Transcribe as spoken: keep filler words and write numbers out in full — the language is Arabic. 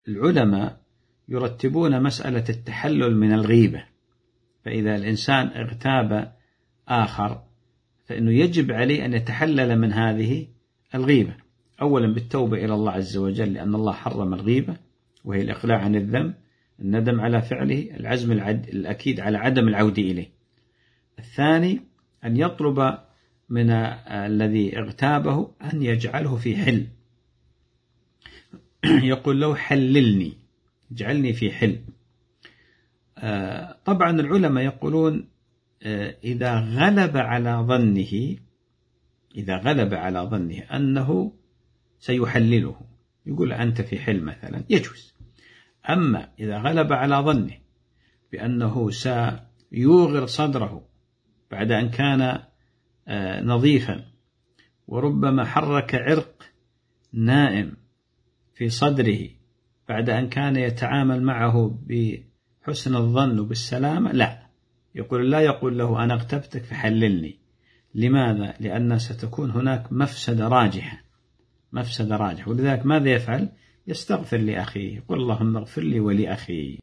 العلماء يرتبون مسألة التحلل من الغيبة، فإذا الإنسان اغتاب آخر فإنه يجب عليه أن يتحلل من هذه الغيبة، أولا بالتوبة إلى الله عز وجل، لأن الله حرم الغيبة وهي الإقلاع عن الذنب، الندم على فعله، العزم الأكيد على عدم العودة إليه. الثاني أن يطلب من الذي اغتابه أن يجعله في حل، يقول له حللني، اجعلني في حل. طبعا العلماء يقولون إذا غلب على ظنه إذا غلب على ظنه أنه سيحلله، يقول أنت في حل مثلا، يجوز. أما إذا غلب على ظنه بأنه سيوغر صدره بعد أن كان نظيفا، وربما حرك عرق نائم في صدره بعد أن كان يتعامل معه بحسن الظن وبالسلامة، لا، يقول لا يقول له أنا اغتبتك فحللني. لماذا؟ لأن ستكون هناك مفسدة راجحة مفسدة راجحة ولذلك ماذا يفعل؟ يستغفر لأخيه، يقول اللهم اغفر لي ولأخي.